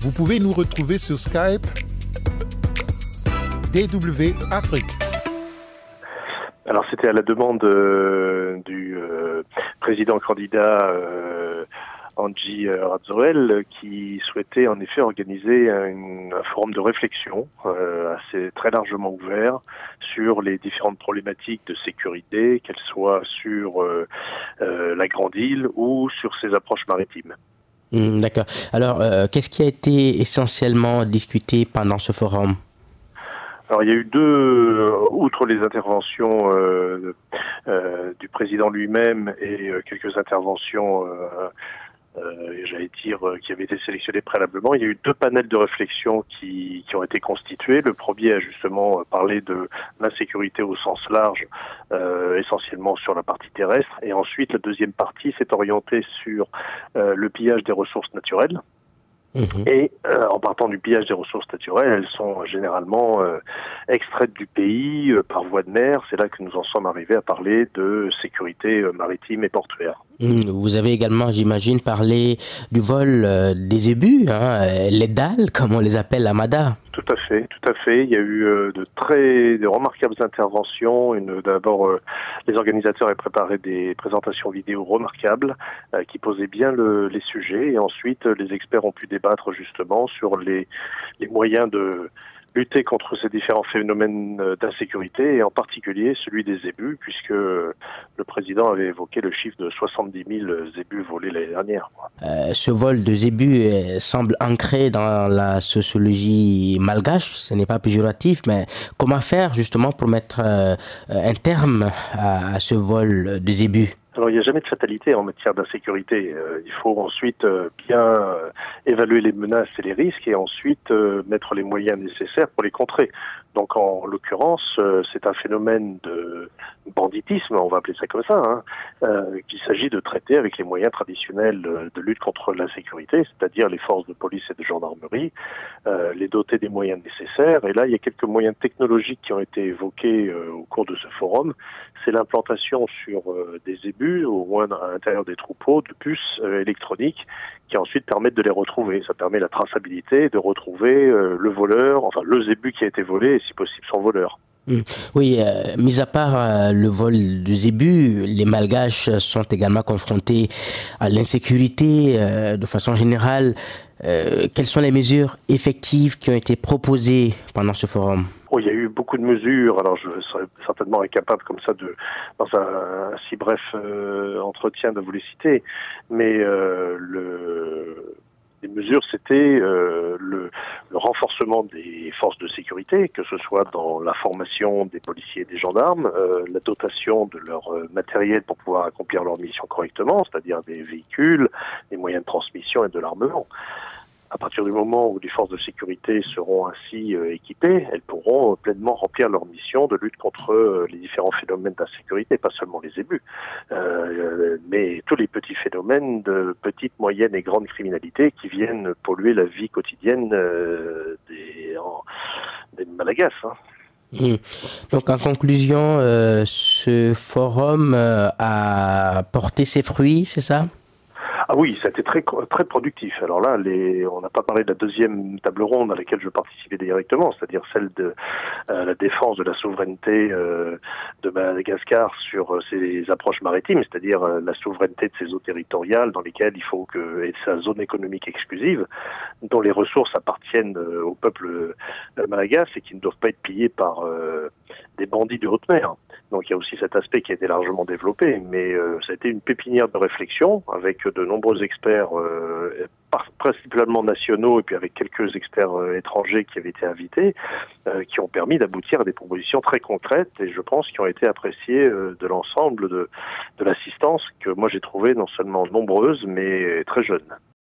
Vous pouvez nous retrouver sur Skype DW Afrique. Alors c'était à la demande du président candidat Andry Rajoelina qui souhaitait en effet organiser un forum de réflexion assez très largement ouvert sur les différentes problématiques de sécurité, qu'elles soient sur la Grande Île ou sur ses approches maritimes. D'accord. Alors, qu'est-ce qui a été essentiellement discuté pendant ce forum ? Alors il y a eu outre les interventions du président lui-même et quelques interventions, j'allais dire, qui avaient été sélectionnées préalablement, il y a eu 2 panels de réflexion qui ont été constitués. Le premier a justement parlé de l'insécurité au sens large, essentiellement sur la partie terrestre, et ensuite la deuxième partie s'est orientée sur le pillage des ressources naturelles. Et en partant du pillage des ressources naturelles, elles sont généralement extraites du pays par voie de mer. C'est là que nous en sommes arrivés à parler de sécurité maritime et portuaire. Vous avez également, j'imagine, parlé du vol des ébus, les dalles, comme on les appelle à Mada. Tout à fait, tout à fait. Il y a eu de remarquables interventions. D'abord, les organisateurs avaient préparé des présentations vidéo remarquables qui posaient bien les sujets. Et ensuite, les experts ont pu débattre justement sur les moyens de lutter contre ces différents phénomènes d'insécurité, et en particulier celui des ébus, puisque le président avait évoqué le chiffre de 70 000 ébus volés l'année dernière. Ce vol de zébus semble ancré dans la sociologie malgache, ce n'est pas péjoratif, mais comment faire justement pour mettre un terme à ce vol de zébus ? Alors, il n'y a jamais de fatalité en matière d'insécurité. Il faut ensuite bien évaluer les menaces et les risques et ensuite mettre les moyens nécessaires pour les contrer. Donc, en l'occurrence, c'est un phénomène de banditisme, on va appeler ça comme ça, qu'il s'agit de traiter avec les moyens traditionnels de lutte contre l'insécurité, c'est-à-dire les forces de police et de gendarmerie, les doter des moyens nécessaires. Et là, il y a quelques moyens technologiques qui ont été évoqués au cours de ce forum. C'est l'implantation sur des ébus, au moins à l'intérieur des troupeaux, de puces électroniques qui ensuite permettent de les retrouver. Ça permet la traçabilité, de retrouver le voleur, enfin le zébu qui a été volé et si possible son voleur. Oui, mis à part le vol de zébus, les Malgaches sont également confrontés à l'insécurité de façon générale. Quelles sont les mesures effectives qui ont été proposées pendant ce forum ? Il y a eu beaucoup de mesures, alors je serais certainement incapable comme ça dans un si bref entretien de vous les citer, mais les mesures c'était le renforcement des forces de sécurité, que ce soit dans la formation des policiers et des gendarmes, la dotation de leur matériel pour pouvoir accomplir leur mission correctement, c'est-à-dire des véhicules, des moyens de transmission et de l'armement. À partir du moment où les forces de sécurité seront ainsi équipées, elles pourront pleinement remplir leur mission de lutte contre les différents phénomènes d'insécurité, pas seulement les ébus, mais tous les petits phénomènes de petite, moyenne et grande criminalité qui viennent polluer la vie quotidienne des Malagasy. Donc en conclusion, ce forum a porté ses fruits, c'est ça ? Ah oui, ça a été très très productif. Alors là, on n'a pas parlé de la deuxième table ronde à laquelle je participais directement, c'est-à-dire celle de la défense de la souveraineté de Madagascar sur ses approches maritimes, c'est-à-dire la souveraineté de ses eaux territoriales dans lesquelles il faut et sa zone économique exclusive, dont les ressources appartiennent au peuple malagasy et qui ne doivent pas être pillées par des bandits de haute mer. Donc il y a aussi cet aspect qui a été largement développé, mais ça a été une pépinière de réflexion avec de nombreux experts, principalement nationaux, et puis avec quelques experts étrangers qui avaient été invités, qui ont permis d'aboutir à des propositions très concrètes et je pense qui ont été appréciées de l'ensemble de l'assistance que moi j'ai trouvée non seulement nombreuse, mais très jeune.